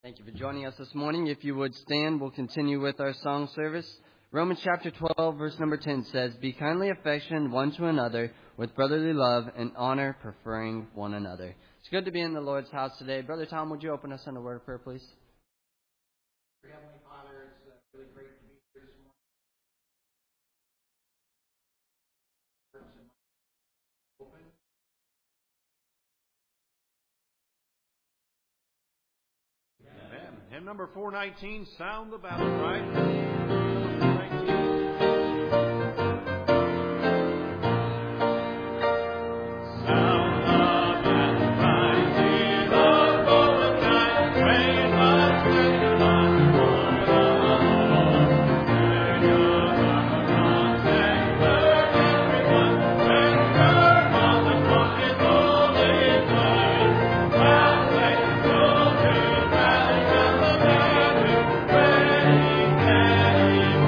Thank you for joining us this morning. If you would stand, we'll continue with our song service. Romans chapter 12, verse number 10 says, "Be kindly affectioned one to another with brotherly love and honor, preferring one another." It's good to be in the Lord's house today. Brother Tom, would you open us in a word of prayer, please? Dear Heavenly Father, it's really great to be here this morning. Open. Amen. Hymn number 419, Sound the Battle Cry. 419. Ready,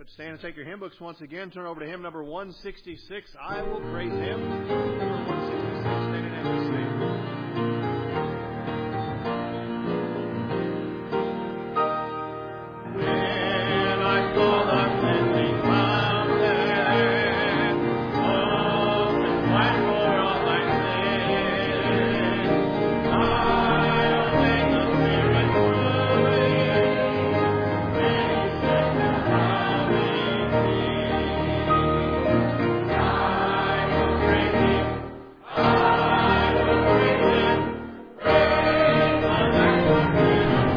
Stand and take your hymn books once again. Turn over to hymn number 166. I will praise Him. Number 166. Standing as we sing. When I saw the cleansing fountain, open wide for all my sins, I obeyed the Spirit moving. When He said to follow me, I will praise Him. I will praise Him. Praise the Lamb who did not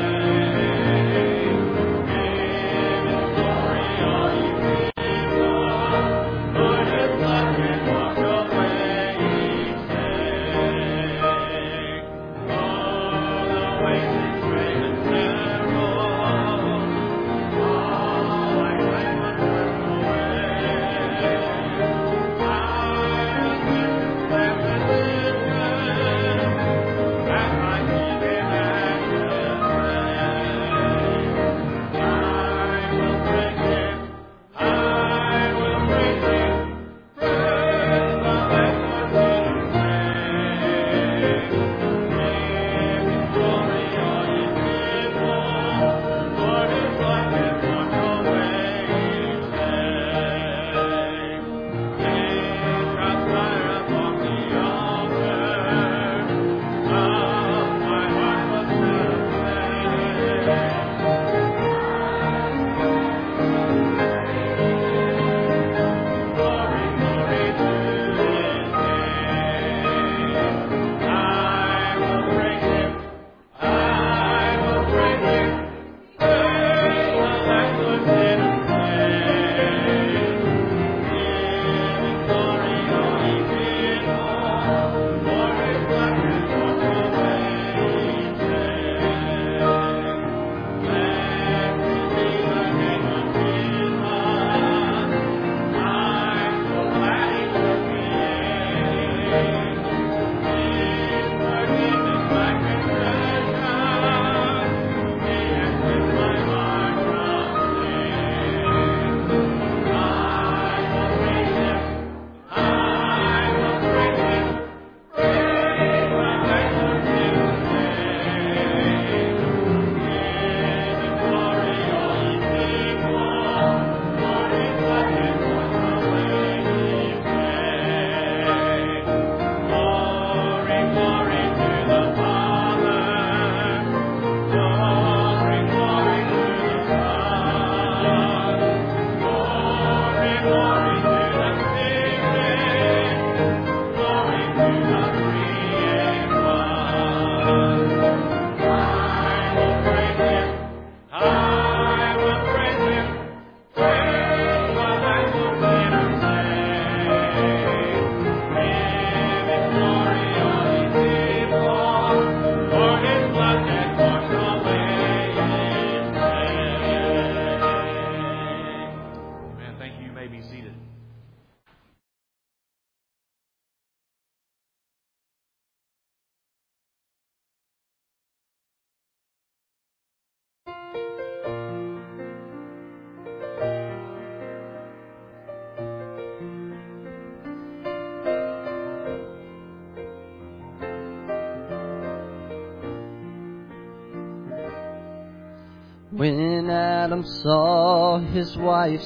When Adam saw his wife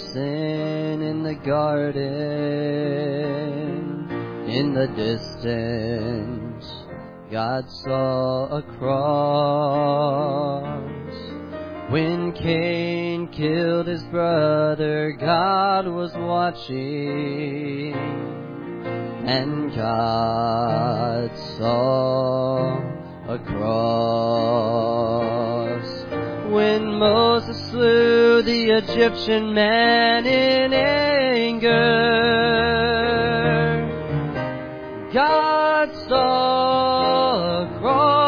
sin in the garden, in the distance, God saw a cross. When Cain killed his brother, God was watching, and God saw a cross. When Moses slew the Egyptian man in anger, God saw a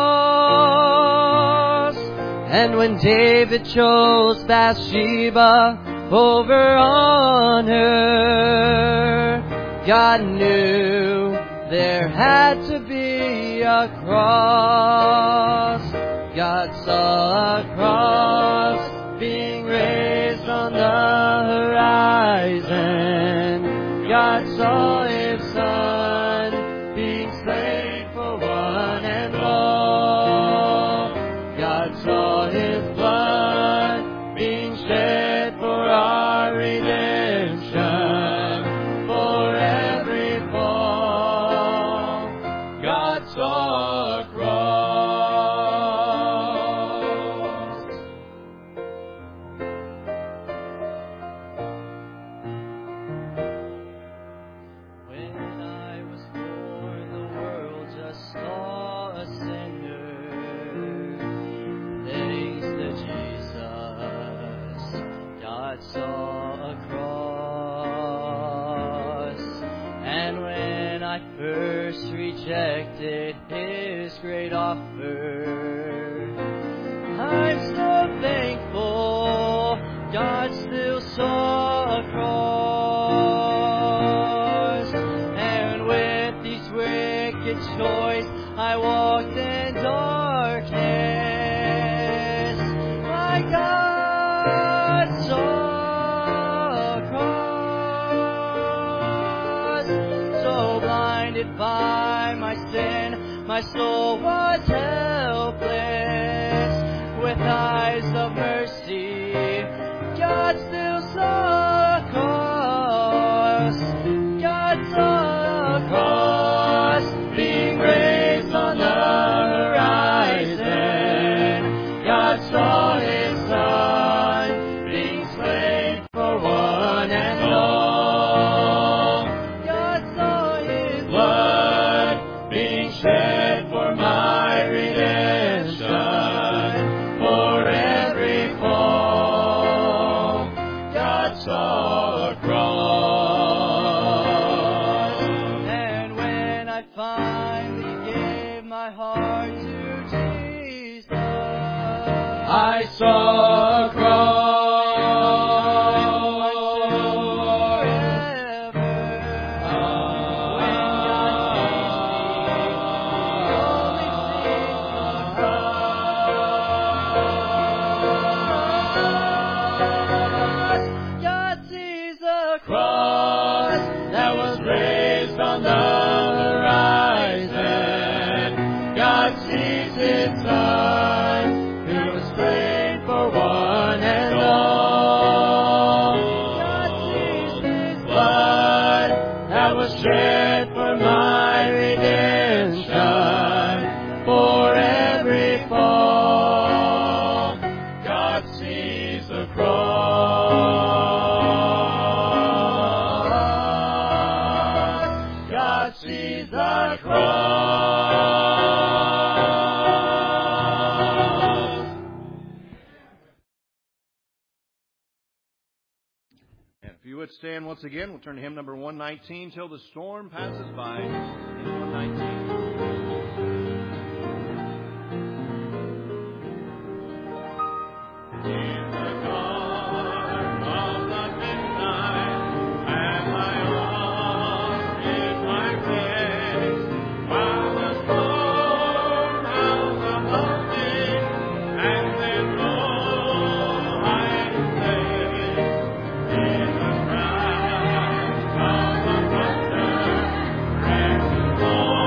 cross. And when David chose Bathsheba over on her, God knew there had to be a cross. God saw a cross being raised on the horizon, God saw His Son being slain for one and all. God saw His blood being shed for our redemption, for every fall. God saw a cross. When I was born, the world just saw a sinner. Thanks to Jesus, God saw a cross. And when I first rejected His great offer, I'm so thankful God still saw a cross. And with these wicked choice, I walked in darkness. My God saw a cross. So blinded by my sin, my soul was helpless. With eyes of mercy, God still saw a cross. God saw a cross being raised on the horizon. God saw His Son being slain for one and all. God saw His blood being shed for my redemption, for every fall. God saw a cross. And when I finally gave my heart to Jesus, I saw a cross. Shed for my redemption, for every fall. God sees the cross. God sees the cross. And if you would stand once again, we'll turn to hymn number 119, Till the Storm Passes By. Hymn 119. In the dark of the midnight, and my arms in my place, while the storm howls above me, and then blows high in place. In the crash of the thunder, precious Lord.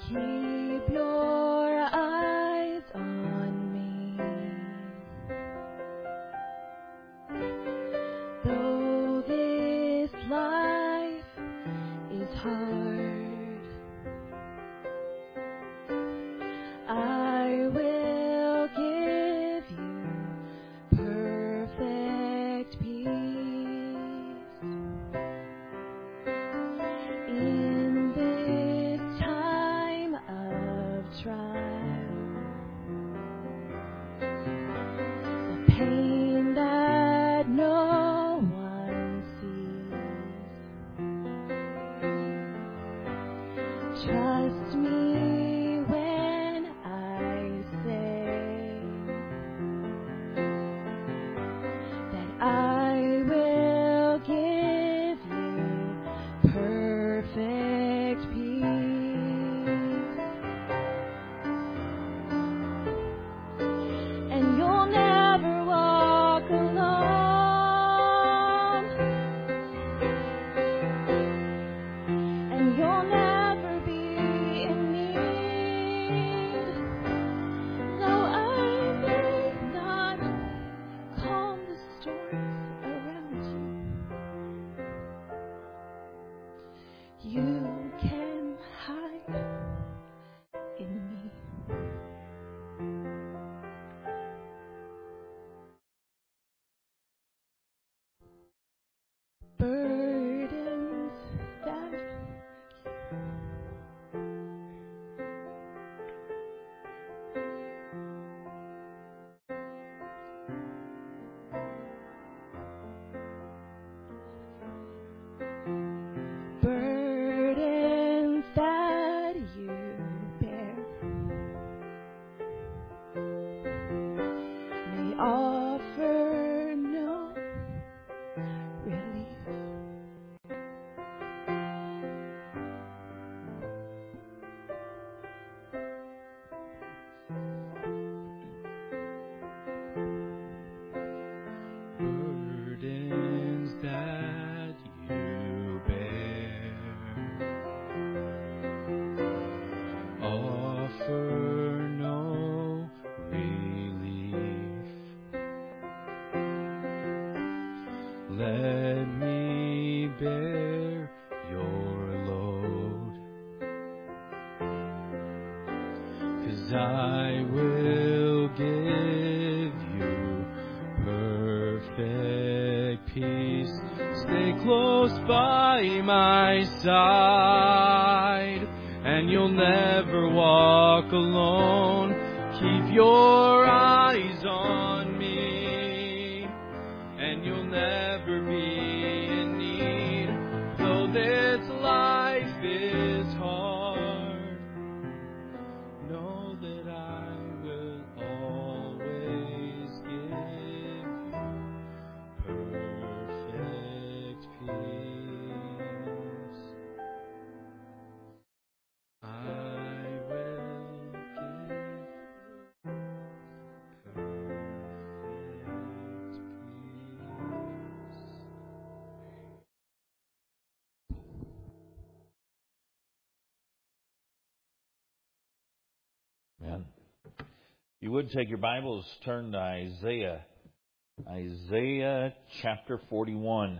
Keep your eyes on me. Though this life is hard, I will give you perfect peace. In this time of trial, the pain that no one sees, trust me when I say that I will give you perfect peace, and you'll never walk alone, and you'll never be in need. Though I may not calm the storms around you, you can hide in me. Burdens that burdens that you bear may offer no relief. Burdens that you bear offer no relief. Let me bear your load, 'cause I will give you perfect peace. Stay close by my side, and you'll never walk alone. Keep your eyes on me, and you'll never be in need. Though this life is hard, know that I will always give you perfect peace. I will give perfect peace. Amen. You would take your Bibles, turn to Isaiah chapter 41.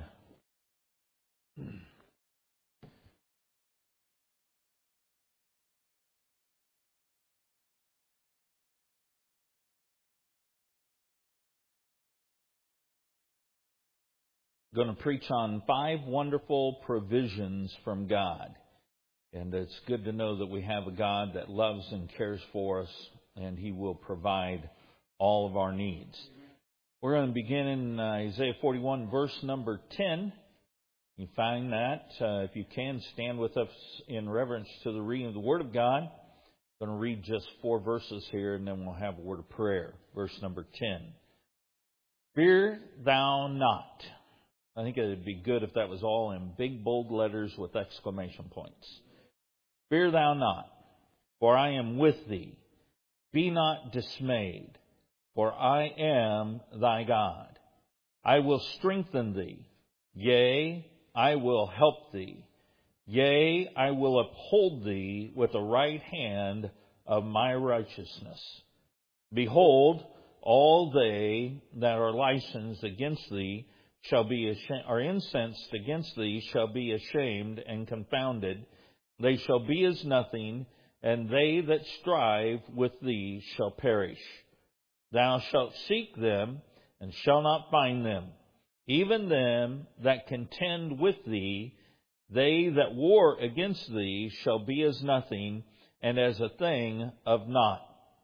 Going to preach on 5 wonderful provisions from God. And it's good to know that we have a God that loves and cares for us, and He will provide all of our needs. We're going to begin in Isaiah 41, verse number 10. You find that. If you can, stand with us in reverence to the reading of the Word of God. I'm going to read just 4 verses here, and then we'll have a word of prayer. Verse number 10. Fear thou not. I think it would be good if that was all in big, bold letters with exclamation points. Fear thou not, for I am with thee. Be not dismayed, for I am thy God. I will strengthen thee. Yea, I will help thee. Yea, I will uphold thee with the right hand of my righteousness. Behold, all they that are licensed against thee shall be ashamed, are incensed against thee shall be ashamed and confounded. They shall be as nothing, and they that strive with thee shall perish. Thou shalt seek them, and shall not find them. Even them that contend with thee, they that war against thee shall be as nothing, and as a thing of naught.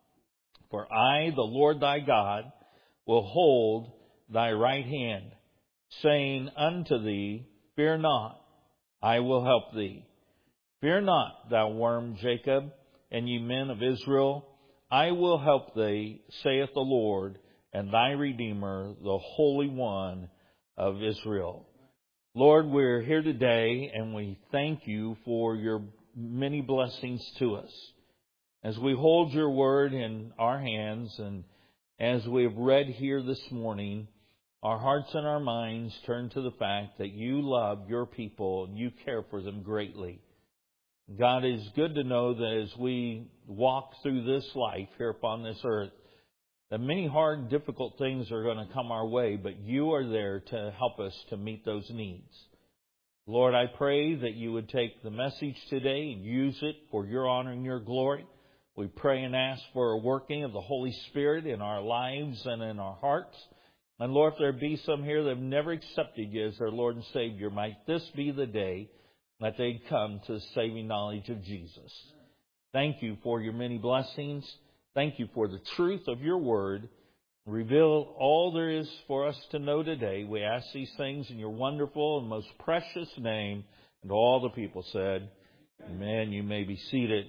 For I, the Lord thy God, will hold thy right hand, saying unto thee, Fear not, I will help thee. Fear not, thou worm Jacob, and ye men of Israel, I will help thee, saith the Lord, and thy Redeemer, the Holy One of Israel. Lord, we're here today, and we thank you for your many blessings to us. As we hold your word in our hands, and as we have read here this morning, our hearts and our minds turn to the fact that you love your people and you care for them greatly. God, it is good to know that as we walk through this life here upon this earth, that many hard, difficult things are going to come our way, but you are there to help us to meet those needs. Lord, I pray that you would take the message today and use it for your honor and your glory. We pray and ask for a working of the Holy Spirit in our lives and in our hearts. And Lord, if there be some here that have never accepted you as their Lord and Savior, might this be the day that they'd come to the saving knowledge of Jesus. Thank you for your many blessings. Thank you for the truth of your word. Reveal all there is for us to know today. We ask these things in your wonderful and most precious name. And all the people said, Amen. You may be seated.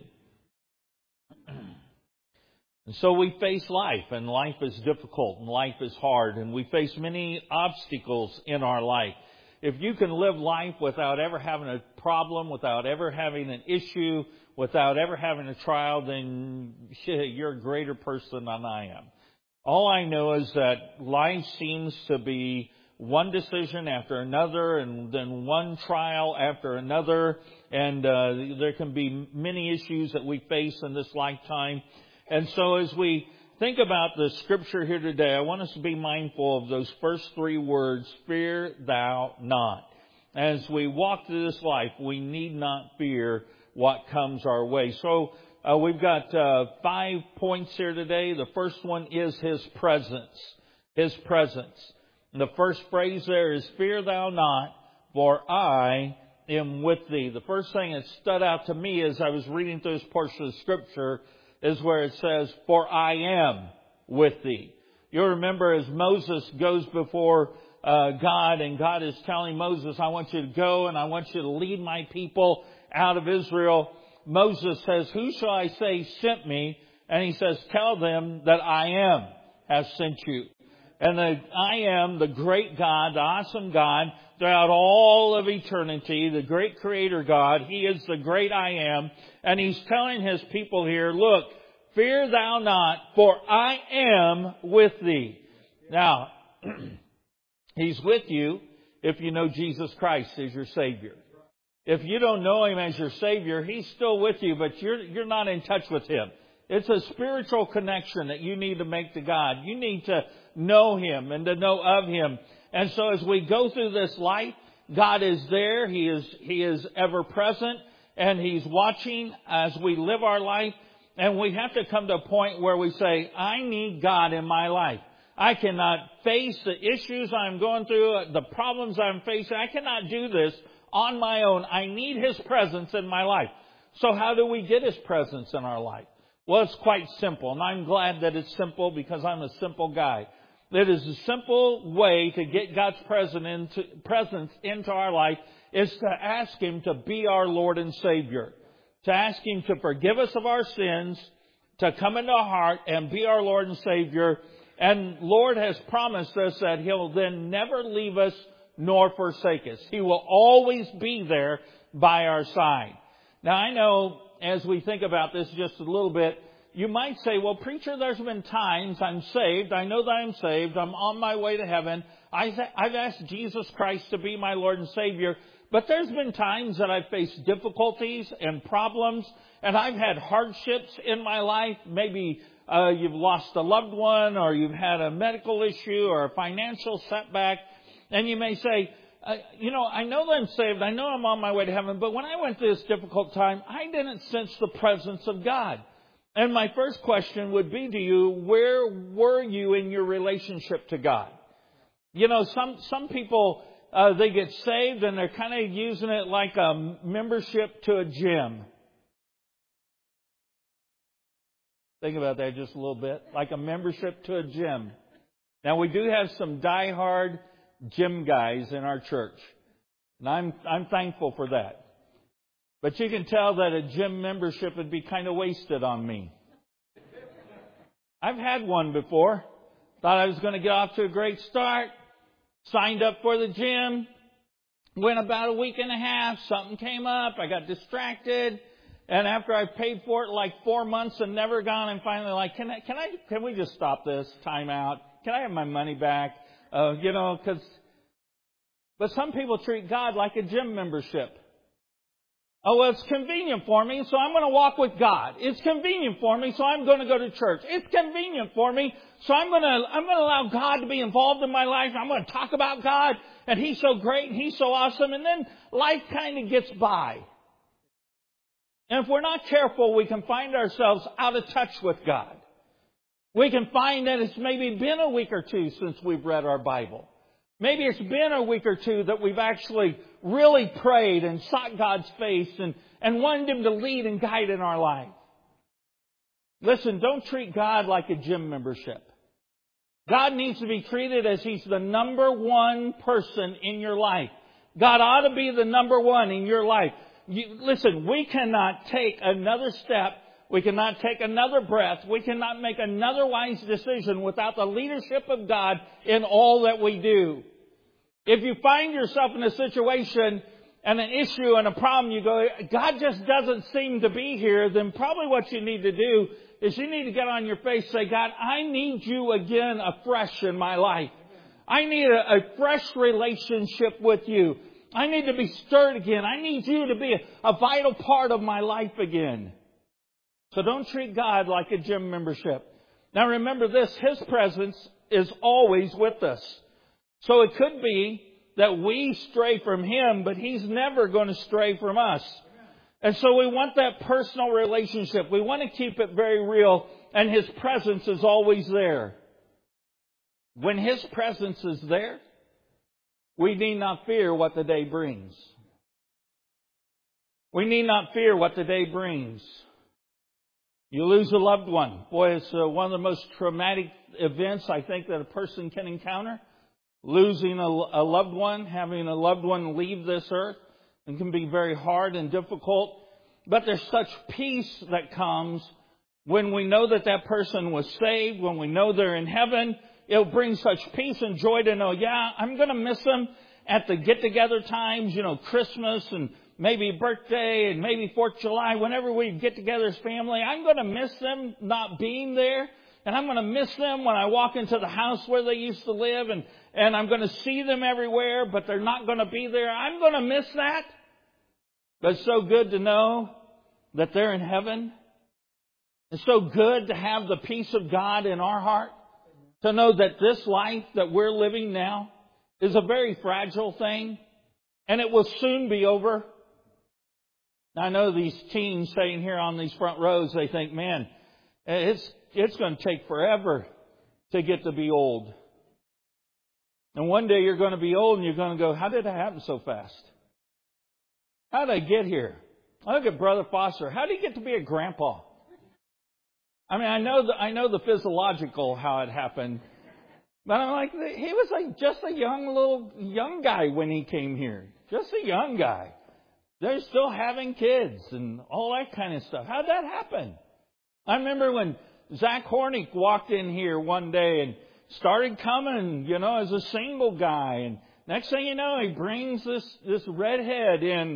And so we face life, and life is difficult, and life is hard, and we face many obstacles in our life. If you can live life without ever having a problem, without ever having an issue, without ever having a trial, then you're a greater person than I am. All I know is that life seems to be one decision after another, and then one trial after another, and there can be many issues that we face in this lifetime. And so as we think about the scripture here today, I want us to be mindful of those first three words, fear thou not. As we walk through this life, we need not fear what comes our way. So we've got 5 points here today. The first one is His presence. His presence. And the first phrase there is, fear thou not, for I am with thee. The first thing that stood out to me as I was reading through this portion of Scripture is where it says, for I am with thee. You'll remember as Moses goes before God, and God is telling Moses, I want you to go and I want you to lead my people out of Israel. Moses says, who shall I say sent me? And he says, tell them that I am has sent you. And the I am, the great God, the awesome God, throughout all of eternity, the great creator God, He is the great I am. And He's telling His people here, look, fear thou not, for I am with thee. Now, He's with you if you know Jesus Christ as your Savior. If you don't know Him as your Savior, He's still with you, but you're not in touch with Him. It's a spiritual connection that you need to make to God. You need to know Him and to know of Him. And so as we go through this life, God is there. He is ever present, and He's watching as we live our life. And we have to come to a point where we say, I need God in my life. I cannot face the issues I'm going through, the problems I'm facing. I cannot do this on my own. I need His presence in my life. So how do we get His presence in our life? Well, it's quite simple, and I'm glad that it's simple because I'm a simple guy. It is a simple way to get God's presence into our life is to ask Him to be our Lord and Savior. To ask Him to forgive us of our sins, to come into our heart and be our Lord and Savior. And Lord has promised us that He'll then never leave us nor forsake us. He will always be there by our side. Now I know as we think about this just a little bit, you might say, well, preacher, there's been times I'm saved. I know that I'm saved. I'm on my way to heaven. I've asked Jesus Christ to be my Lord and Savior. But there's been times that I've faced difficulties and problems, and I've had hardships in my life. Maybe you've lost a loved one, or you've had a medical issue or a financial setback. And you may say, I know that I'm saved. I know I'm on my way to heaven. But when I went through this difficult time, I didn't sense the presence of God. And my first question would be to you, where were you in your relationship to God? Some people, they get saved and they're kind of using it like a membership to a gym. Think about that just a little bit. Like a membership to a gym. Now, we do have some diehard gym guys in our church. And I'm thankful for that. But you can tell that a gym membership would be kind of wasted on me. I've had one before. Thought I was going to get off to a great start. Signed up for the gym. Went about a week and a half. Something came up. I got distracted. And after I paid for it like 4 months and never gone, I'm finally like, can we just stop this? Time out. Can I have my money back? But some people treat God like a gym membership. Oh, well, it's convenient for me, so I'm going to walk with God. It's convenient for me, so I'm going to go to church. It's convenient for me, so I'm going to allow God to be involved in my life. I'm going to talk about God, and He's so great, and He's so awesome, and then life kind of gets by. And if we're not careful, we can find ourselves out of touch with God. We can find that it's maybe been a week or two since we've read our Bible. Maybe it's been a week or two that we've actually really prayed and sought God's face and wanted Him to lead and guide in our life. Listen, don't treat God like a gym membership. God needs to be treated as He's the number one person in your life. God ought to be the number one in your life. Listen, we cannot take another step. We cannot take another breath. We cannot make another wise decision without the leadership of God in all that we do. If you find yourself in a situation and an issue and a problem, you go, God just doesn't seem to be here, then probably what you need to do is you need to get on your face and say, God, I need you again afresh in my life. I need a fresh relationship with you. I need to be stirred again. I need you to be a vital part of my life again. So don't treat God like a gym membership. Now remember this, His presence is always with us. So it could be that we stray from Him, but He's never going to stray from us. And so we want that personal relationship. We want to keep it very real, and His presence is always there. When His presence is there, we need not fear what the day brings. We need not fear what the day brings. You lose a loved one. Boy, it's one of the most traumatic events I think that a person can encounter. Losing a loved one, having a loved one leave this earth, it can be very hard and difficult. But there's such peace that comes when we know that that person was saved, when we know they're in heaven. It'll bring such peace and joy to know, I'm going to miss them at the get-together times, Christmas and maybe birthday and maybe 4th of July, whenever we get together as family. I'm going to miss them not being there. And I'm going to miss them when I walk into the house where they used to live. And I'm going to see them everywhere, but they're not going to be there. I'm going to miss that. But it's so good to know that they're in heaven. It's so good to have the peace of God in our heart. To know that this life that we're living now is a very fragile thing. And it will soon be over. Now, I know these teens sitting here on these front rows, they think, man, it's going to take forever to get to be old. And one day you're going to be old and you're going to go, how did it happen so fast? How did I get here? I look at Brother Foster. How did he get to be a grandpa? I mean, I know the physiological how it happened. But I'm like, he was like just a young guy when he came here. Just a young guy. They're still having kids and all that kind of stuff. How'd that happen? I remember when Zach Hornick walked in here one day and started coming, as a single guy. And next thing you know, he brings this redhead in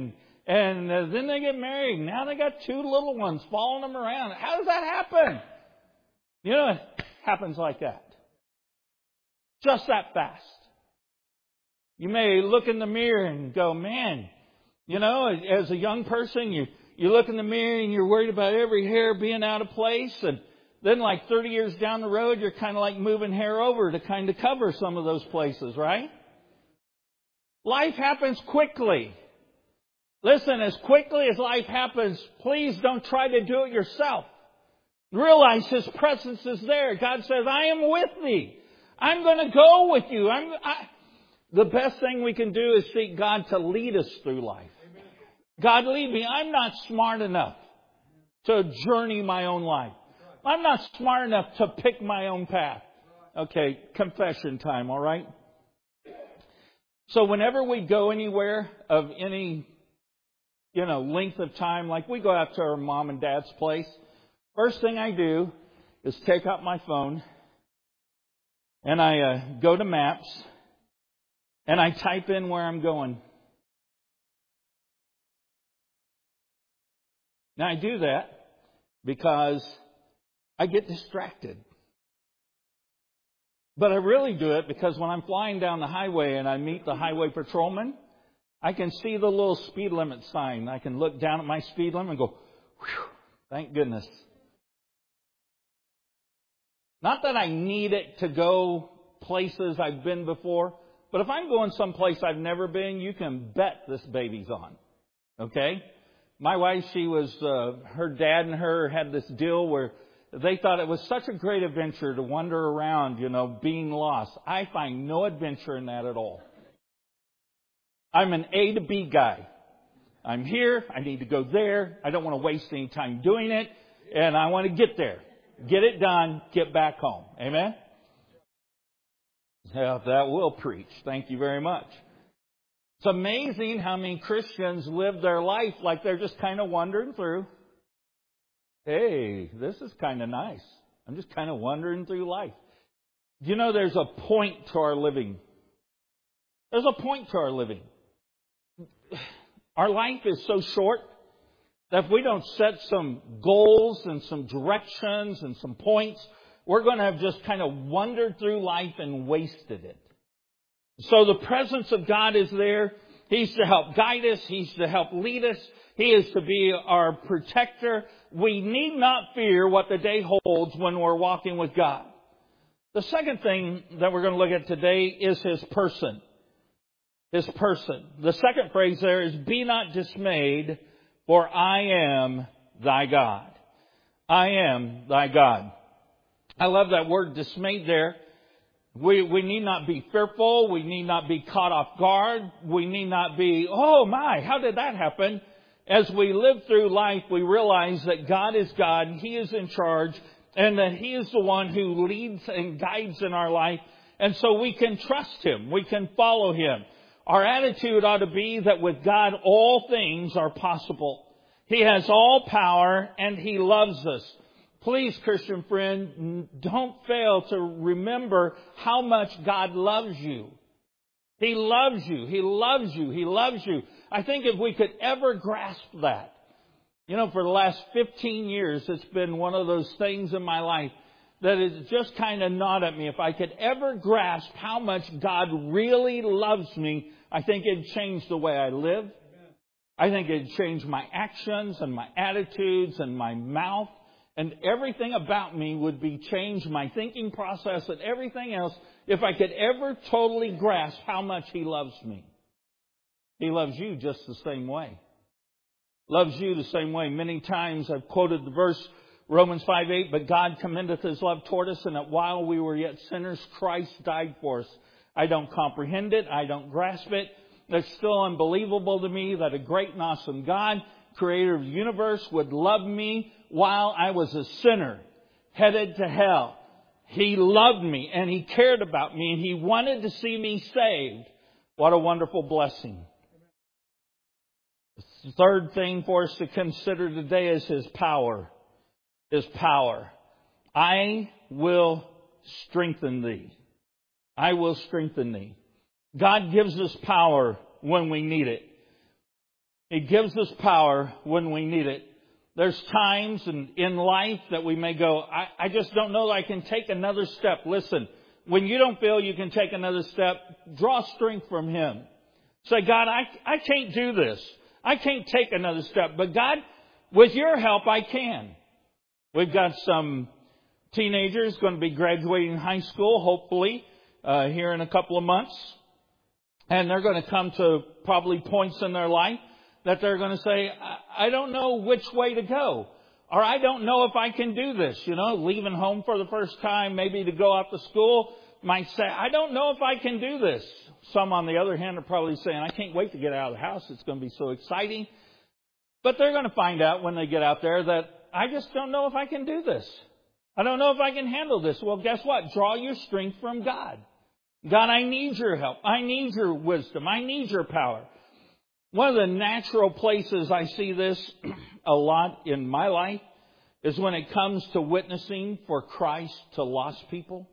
And then they get married. Now they got 2 little ones following them around. How does that happen? You know, it happens like that. Just that fast. You may look in the mirror and go, man, you know, as a young person, you look in the mirror and you're worried about every hair being out of place. And then like 30 years down the road, you're kind of like moving hair over to kind of cover some of those places, right? Life happens quickly. Listen, as quickly as life happens, please don't try to do it yourself. Realize His presence is there. God says, I am with thee. I'm going to go with you. The best thing we can do is seek God to lead us through life. God, lead me. I'm not smart enough to journey my own life. I'm not smart enough to pick my own path. Okay, confession time, all right? So whenever we go anywhere of any, length of time, like we go out to our mom and dad's place, first thing I do is take out my phone and I go to Maps and I type in where I'm going. Now I do that because I get distracted. But I really do it because when I'm flying down the highway and I meet the highway patrolman, I can see the little speed limit sign. I can look down at my speed limit and go, whew, thank goodness. Not that I need it to go places I've been before, but if I'm going someplace I've never been, you can bet this baby's on. Okay? My wife, her dad and her had this deal where they thought it was such a great adventure to wander around, being lost. I find no adventure in that at all. I'm an A to B guy. I'm here. I need to go there. I don't want to waste any time doing it. And I want to get there. Get it done. Get back home. Amen? Yeah, that will preach. Thank you very much. It's amazing how many Christians live their life like they're just kind of wandering through. Hey, this is kind of nice. I'm just kind of wandering through life. There's a point to our living. There's a point to our living. Our life is so short that if we don't set some goals and some directions and some points, we're going to have just kind of wandered through life and wasted it. So the presence of God is there. He's to help guide us. He's to help lead us. He is to be our protector. We need not fear what the day holds when we're walking with God. The second thing that we're going to look at today is His person. His person. The second phrase there is, be not dismayed, for I am thy God. I am thy God. I love that word dismayed there. We need not be fearful. We need not be caught off guard. We need not be, oh my, how did that happen? As we live through life, we realize that God is God. He is in charge. And that He is the one who leads and guides in our life. And so we can trust Him. We can follow Him. Our attitude ought to be that with God, all things are possible. He has all power and He loves us. Please, Christian friend, don't fail to remember how much God loves you. He loves you. He loves you. He loves you. I think if we could ever grasp that. For the last 15 years, it's been one of those things in my life that has just kind of gnawed at me. If I could ever grasp how much God really loves me, I think it'd change the way I live. I think it'd change my actions and my attitudes and my mouth. And everything about me would be changed, my thinking process and everything else, if I could ever totally grasp how much He loves me. He loves you just the same way. Loves you the same way. Many times I've quoted the verse, Romans 5:8, but God commendeth His love toward us, and that while we were yet sinners, Christ died for us. I don't comprehend it. I don't grasp it. It's still unbelievable to me that a great and awesome God, Creator of the universe, would love me while I was a sinner, headed to hell. He loved me and He cared about me and He wanted to see me saved. What a wonderful blessing. The third thing for us to consider today is His power. His power. I will strengthen thee. I will strengthen thee. God gives us power when we need it. He gives us power when we need it. There's times in life that we may go, I just don't know that I can take another step. Listen, when you don't feel you can take another step, draw strength from Him. Say, God, I can't do this. I can't take another step. But God, with your help, I can. We've got some teenagers going to be graduating high school, hopefully, here in a couple of months. And they're going to come to probably points in their life that they're going to say, I don't know which way to go. Or I don't know if I can do this. You know, leaving home for the first time, maybe to go out to school, might say, I don't know if I can do this. Some, on the other hand, are probably saying, I can't wait to get out of the house. It's going to be so exciting. But they're going to find out when they get out there that I just don't know if I can do this. I don't know if I can handle this. Well, guess what? Draw your strength from God. God, I need your help. I need your wisdom. I need your power. One of the natural places I see this a lot in my life is when it comes to witnessing for Christ to lost people.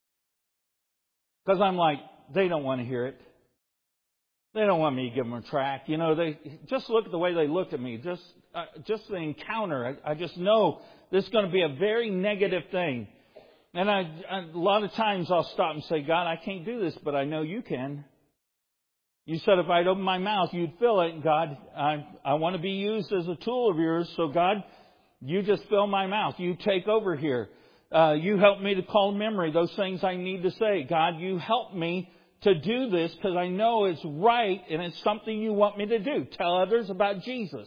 Because I'm like, they don't want to hear it. They don't want me to give them a tract. You know, they just look at the way they look at me. Just the encounter. I just know this is going to be a very negative thing. And a lot of times I'll stop and say, God, I can't do this, but I know you can. You said if I'd open my mouth, you'd fill it. God, I want to be used as a tool of yours. So God, you just fill my mouth. You take over here. You help me to call memory those things I need to say. God, you help me to do this because I know it's right and it's something you want me to do. Tell others about Jesus.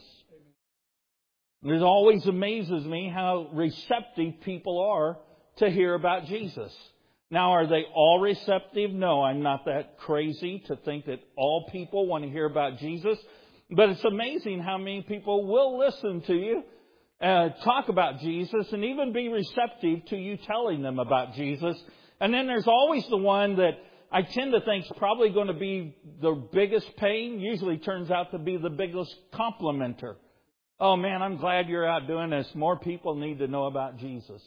It always amazes me how receptive people are to hear about Jesus. Now, are they all receptive? No, I'm not that crazy to think that all people want to hear about Jesus. But it's amazing how many people will listen to you, talk about Jesus, and even be receptive to you telling them about Jesus. And then there's always the one that I tend to think is probably going to be the biggest pain, usually turns out to be the biggest complimenter. Oh man, I'm glad you're out doing this. More people need to know about Jesus.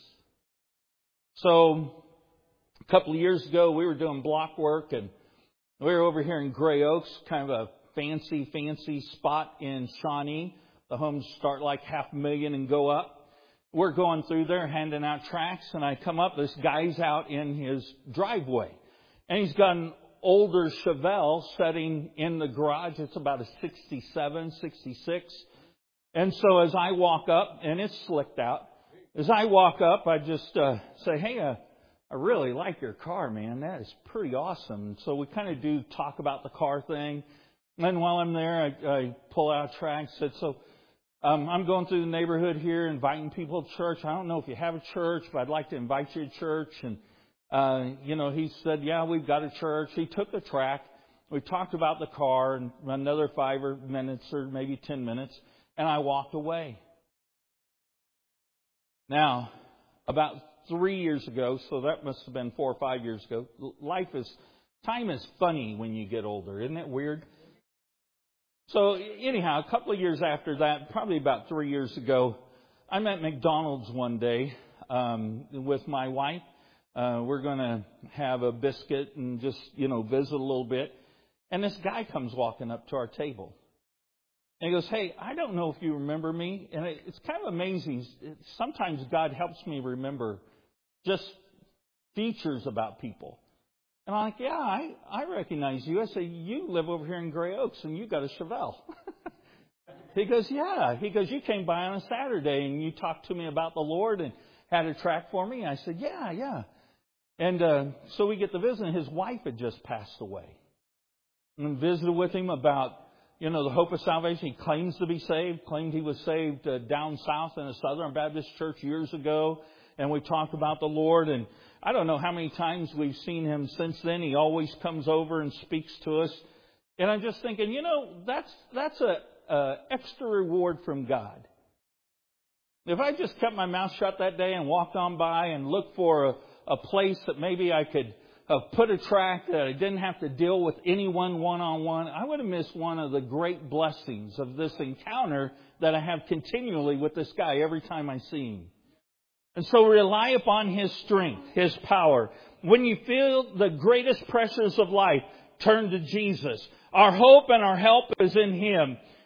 So a couple of years ago, we were doing block work and we were over here in Gray Oaks, kind of a fancy spot in Shawnee. The homes start like $500,000 and go up. We're going through there handing out tracts and I come up, this guy's out in his driveway. And he's got an older Chevelle sitting in the garage. It's about a 67, 66. And so as I walk up, and it's slicked out, as I walk up, I just say, hey, I really like your car, man. That is pretty awesome. So we kind of do talk about the car thing. And then while I'm there, I pull out tracts. Said, so I'm going through the neighborhood here, inviting people to church. I don't know if you have a church, but I'd like to invite you to church. And he said, yeah, we've got a church. He took the tract. We talked about the car and another 5 minutes or maybe 10 minutes. And I walked away. Now, about 3 years ago, so that must have been 4 or 5 years ago, time is funny when you get older. Isn't it weird? So anyhow, a couple of years after that, probably about 3 years ago, I'm at McDonald's one day with my wife. We're going to have a biscuit and just, visit a little bit. And this guy comes walking up to our table. And he goes, hey, I don't know if you remember me. And it's kind of amazing. Sometimes God helps me remember just features about people. And I'm like, yeah, I recognize you. I say, you live over here in Gray Oaks and you got a Chevelle. He goes, yeah. He goes, you came by on a Saturday and you talked to me about the Lord and had a tract for me. I said, yeah. And so we get to visit. And his wife had just passed away. And visited with him about the hope of salvation. He claims to be saved, claimed he was saved down south in a Southern Baptist church years ago. And we talked about the Lord. And I don't know how many times we've seen him since then. He always comes over and speaks to us. And I'm just thinking, that's a extra reward from God. If I just kept my mouth shut that day and walked on by and looked for a place that maybe I could put a tract that I didn't have to deal with anyone one-on-one, I would have missed one of the great blessings of this encounter that I have continually with this guy every time I see him. And so rely upon His strength, His power. When you feel the greatest pressures of life, turn to Jesus. Our hope and our help is in Him.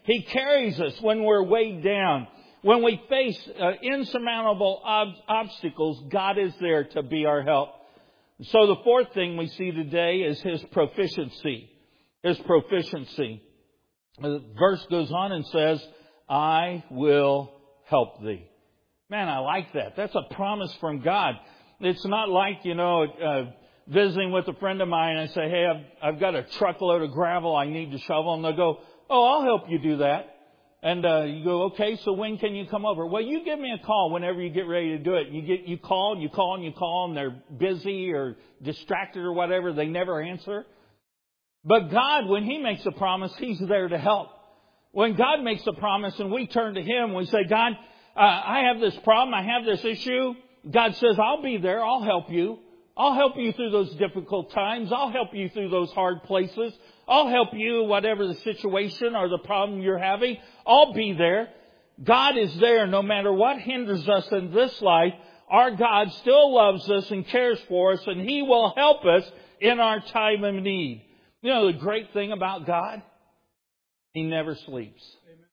He carries us when we're weighed down. When we face insurmountable obstacles, God is there to be our help. So the fourth thing we see today is His proficiency. His proficiency. The verse goes on and says, I will help thee. Man, I like that. That's a promise from God. It's not like, visiting with a friend of mine and I say, hey, I've got a truckload of gravel I need to shovel. And they'll go, oh, I'll help you do that. And you go, okay, so when can you come over? Well, you give me a call whenever you get ready to do it. You call, and they're busy or distracted or whatever. They never answer. But God, when He makes a promise, He's there to help. When God makes a promise and we turn to Him, we say, God, I have this problem. I have this issue. God says, I'll be there. I'll help you. I'll help you through those difficult times. I'll help you through those hard places. I'll help you, whatever the situation or the problem you're having. I'll be there. God is there no matter what hinders us in this life. Our God still loves us and cares for us, and He will help us in our time of need. You know the great thing about God? He never sleeps.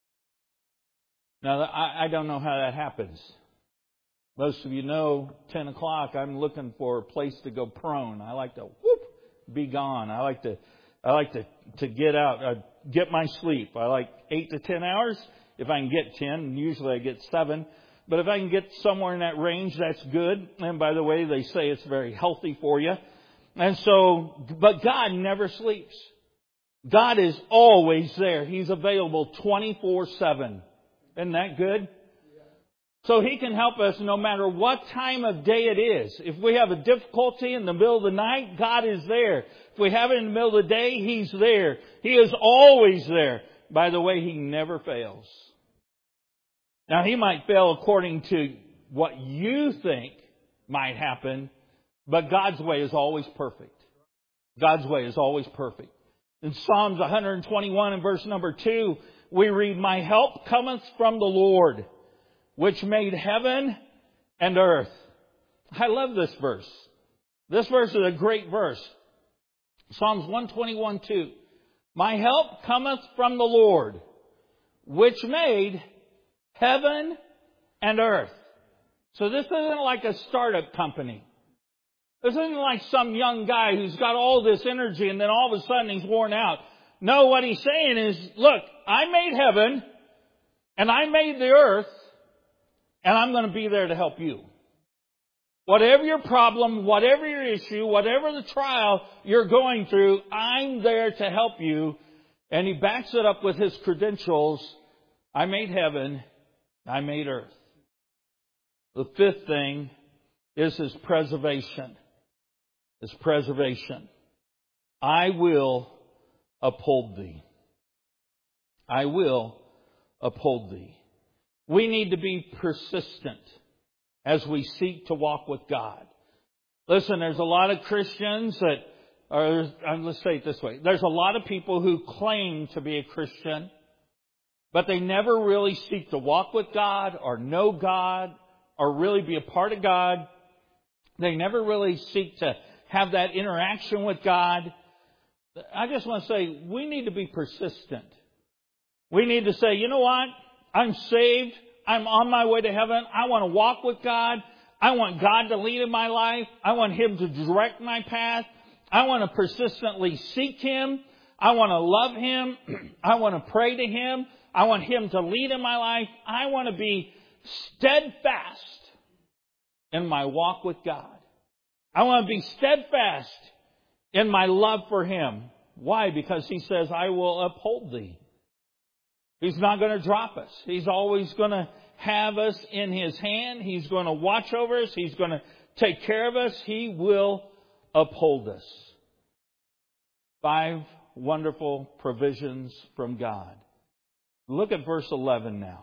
Now, I don't know how that happens. Most of you know, 10 o'clock, I'm looking for a place to go prone. I like to be gone. I like to get out, get my sleep. I like 8 to 10 hours. If I can get 10, usually I get 7. But if I can get somewhere in that range, that's good. And by the way, they say it's very healthy for you. And so, but God never sleeps. God is always there. He's available 24/7. Isn't that good? So He can help us no matter what time of day it is. If we have a difficulty in the middle of the night, God is there. If we have it in the middle of the day, He's there. He is always there. By the way, He never fails. Now, He might fail according to what you think might happen, but God's way is always perfect. God's way is always perfect. In Psalms 121 and verse number 2, we read, my help cometh from the Lord, which made heaven and earth. I love this verse. This verse is a great verse. Psalms 121:2. My help cometh from the Lord, which made heaven and earth. So this isn't like a startup company. This isn't like some young guy who's got all this energy and then all of a sudden he's worn out. No, what he's saying is, look, I made heaven and I made the earth, and I'm going to be there to help you. Whatever your problem, whatever your issue, whatever the trial you're going through, I'm there to help you. And He backs it up with His credentials. I made heaven. I made earth. The fifth thing is His preservation. His preservation. I will uphold thee. I will uphold thee. We need to be persistent as we seek to walk with God. Listen, there's a lot of Christians that are, let's say it this way. There's a lot of people who claim to be a Christian, but they never really seek to walk with God or know God or really be a part of God. They never really seek to have that interaction with God. I just want to say, we need to be persistent. We need to say, you know what? I'm saved. I'm on my way to heaven. I want to walk with God. I want God to lead in my life. I want Him to direct my path. I want to persistently seek Him. I want to love Him. I want to pray to Him. I want Him to lead in my life. I want to be steadfast in my walk with God. I want to be steadfast in my love for Him. Why? Because He says, I will uphold thee. He's not going to drop us. He's always going to have us in His hand. He's going to watch over us. He's going to take care of us. He will uphold us. 5 wonderful provisions from God. Look at verse 11 now.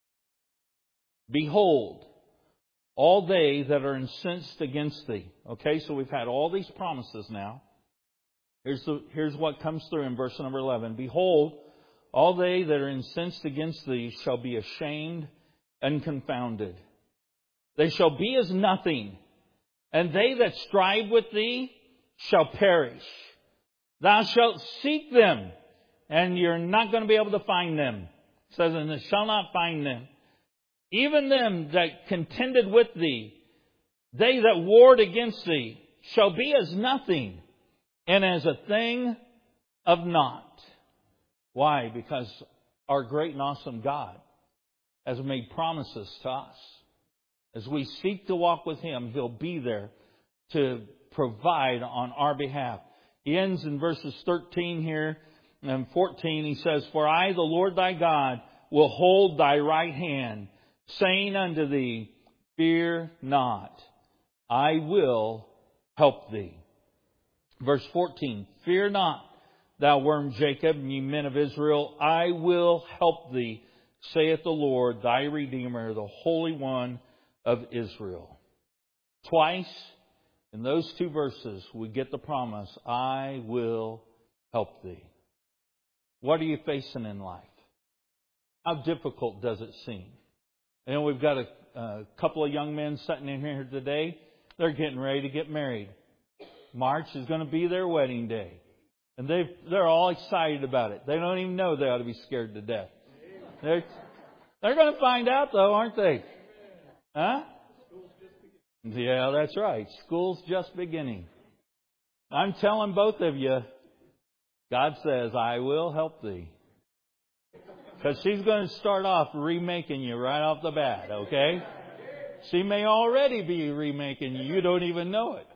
Behold, all they that are incensed against thee. Okay, so we've had all these promises now. Here's what comes through in verse number 11. Behold, all they that are incensed against thee shall be ashamed and confounded. They shall be as nothing, and they that strive with thee shall perish. Thou shalt seek them, and you're not going to be able to find them. It says, and they shall not find them. Even them that contended with thee, they that warred against thee, shall be as nothing, and as a thing of naught. Why? Because our great and awesome God has made promises to us. As we seek to walk with Him, He'll be there to provide on our behalf. He ends in verses 13 here and 14. He says, For I, the Lord thy God, will hold thy right hand, saying unto thee, Fear not, I will help thee. Verse 14, Fear not, thou worm Jacob, and ye men of Israel, I will help thee, saith the Lord, thy Redeemer, the Holy One of Israel. Twice in those two verses we get the promise, I will help thee. What are you facing in life? How difficult does it seem? And we've got a couple of young men sitting in here today. They're getting ready to get married. March is going to be their wedding day. And they're all excited about it. They don't even know they ought to be scared to death. They're going to find out, though, aren't they? Huh? Yeah, that's right. School's just beginning. I'm telling both of you, God says, I will help thee. Because she's going to start off remaking you right off the bat, okay? She may already be remaking you. You don't even know it.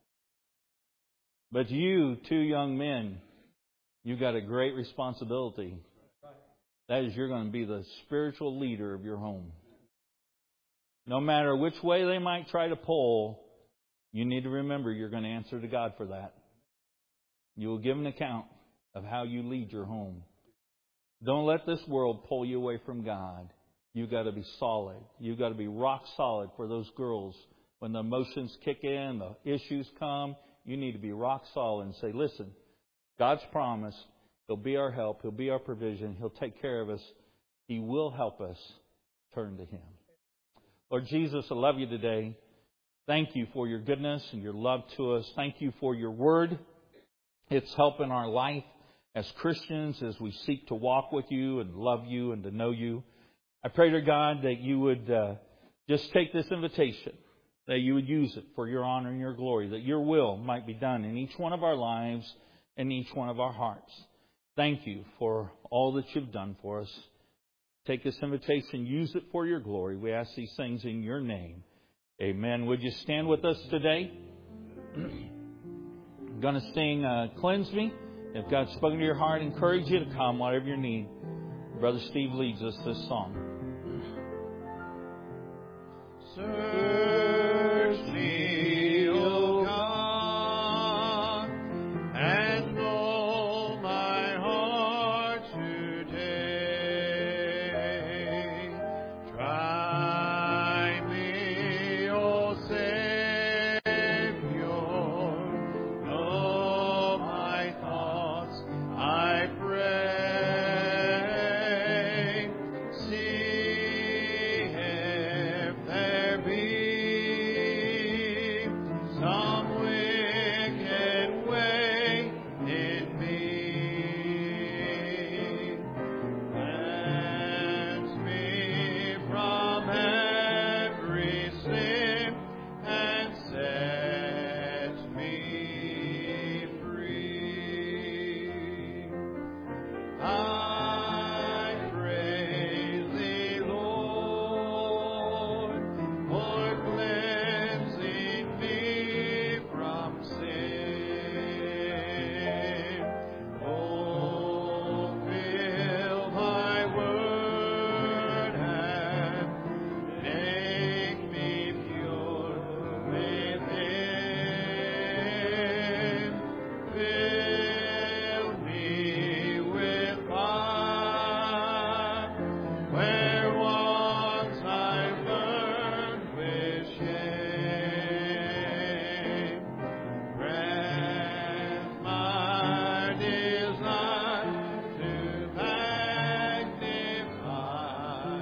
But you, two young men, you've got a great responsibility. That is, you're going to be the spiritual leader of your home. No matter which way they might try to pull, you need to remember you're going to answer to God for that. You will give an account of how you lead your home. Don't let this world pull you away from God. You've got to be solid. You've got to be rock solid for those girls. When the emotions kick in, the issues come, you need to be rock solid and say, listen, God's promised. He'll be our help. He'll be our provision. He'll take care of us. He will help us. Turn to Him. Lord Jesus, I love you today. Thank you for your goodness and your love to us. Thank you for your word. It's helping our life as Christians as we seek to walk with you and love you and to know you. I pray to God that you would just take this invitation, that you would use it for your honor and your glory, that your will might be done in each one of our lives and each one of our hearts. Thank you for all that you've done for us. Take this invitation, use it for your glory. We ask these things in your name. Amen. Would you stand with us today? I'm going to sing Cleanse Me. If God's spoken to your heart, encourage you to come, whatever your need. Brother Steve leads us this song. Search me, O God, and know my heart today. Try me, O Savior, know my thoughts, I pray. See if there be some wicked way in me. Cleanse me from every sin and set me free. I praise thee, Lord, for cleansing me from sin. Oh, fill my word and make me pure within. Fill me with fire where once I burned with shame. Grant my desire to magnify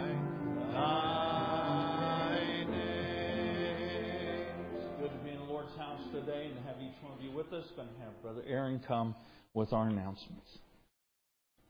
thy name. It's good to be in the Lord's house today and to have each one of you with us. Going to have Brother Aaron come with our announcements.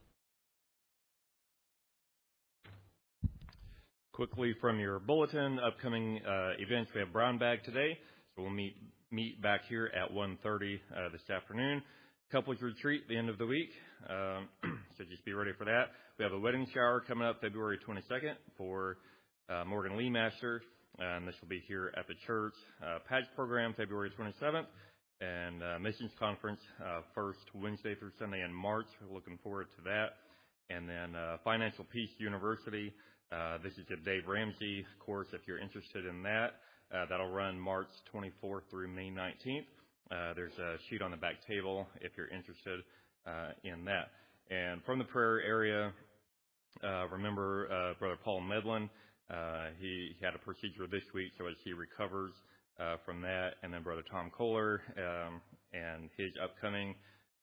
Quickly from your bulletin, upcoming events, we have Brown Bag today, so we'll meet back here at 1:30 this afternoon. Couples retreat at the end of the week, so just be ready for that. We have a wedding shower coming up February 22nd for Morgan Lee Master, and this will be here at the church. Patch program February 27th, and missions conference first Wednesday through Sunday in March. We're looking forward to that. And then Financial Peace University. This is a Dave Ramsey course if you're interested in that. That'll run March 24th through May 19th. There's a sheet on the back table if you're interested in that. And from the prayer area, remember Brother Paul Medlin. He had a procedure this week, so as he recovers from that. And then Brother Tom Kohler and his upcoming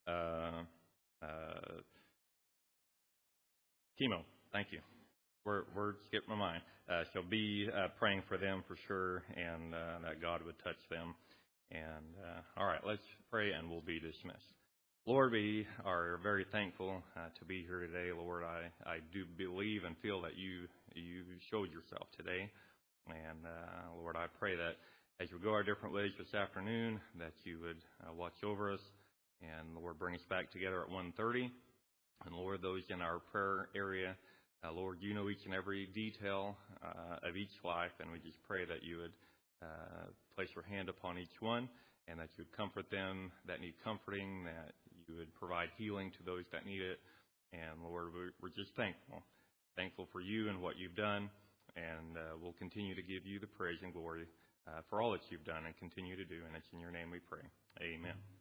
chemo. Thank you. Words skip my mind. So be praying for them for sure, and that God would touch them. And all right, let's pray, and we'll be dismissed. Lord, we are very thankful to be here today. Lord, I do believe and feel that you showed yourself today. And Lord, I pray that as we go our different ways this afternoon, that you would watch over us, and Lord, bring us back together at 1:30. And Lord, those in our prayer area, Lord, you know each and every detail of each life, and we just pray that you would place your hand upon each one, and that you would comfort them that need comforting, that you would provide healing to those that need it. And Lord, we're just thankful for you and what you've done, and we'll continue to give you the praise and glory for all that you've done and continue to do, and it's in your name we pray. Amen.